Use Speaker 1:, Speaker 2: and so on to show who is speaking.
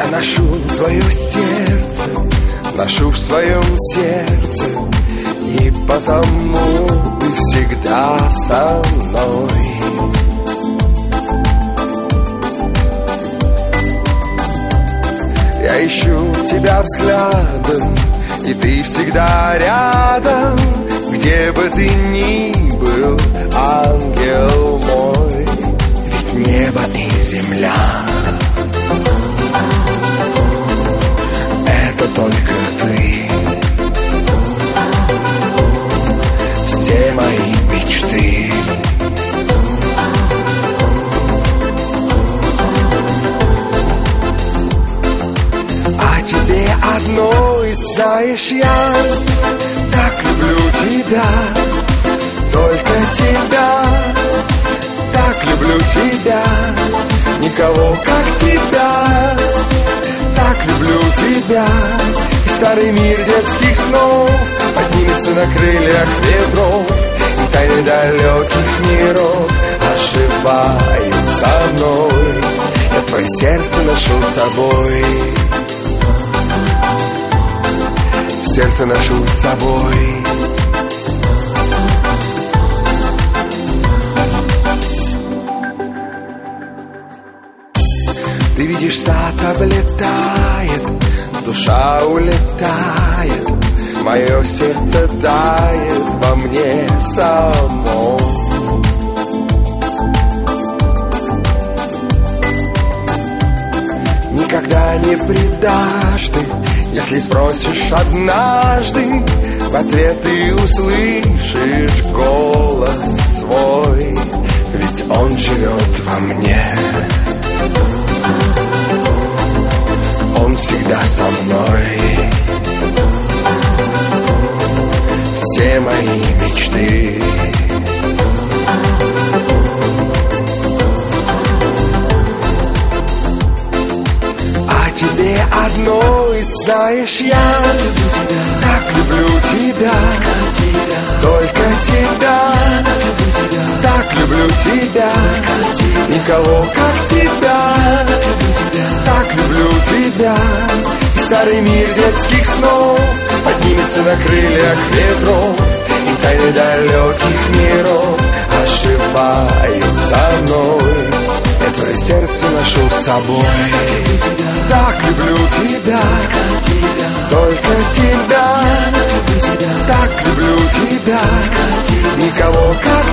Speaker 1: ношу твое сердце, ношу в своем сердце, и потому ты всегда со мной. Я ищу тебя взглядом, и ты всегда рядом, где бы ты ни был, ангел мой. Ведь небо и земля — это только ты. Все мои мечты о тебе одной. Знаешь, я так люблю тебя, только тебя. Так люблю тебя, никого как тебя. Так люблю тебя. И старый мир детских снов поднимется на крыльях ветров, и тайны далеких миров ошибают со мной. Я твое сердце ношу с собой, сердце ношу с собой. Ты видишь, сад облетает, душа улетает, мое сердце тает во мне самом. Никогда не предашь ты, если спросишь однажды, в ответ ты услышишь голос свой, ведь он живет во мне. Он всегда со мной. Все мои мечты о тебе одной. Знаешь, я так люблю тебя, только тебя. Так люблю тебя, никого как тебя. Так люблю тебя. И старый мир детских снов поднимется на крыльях ветров, и тайны далеких миров ошибают со мной. Я твое сердце ношу с собой. Так люблю тебя, только тебя. Так люблю тебя, никого как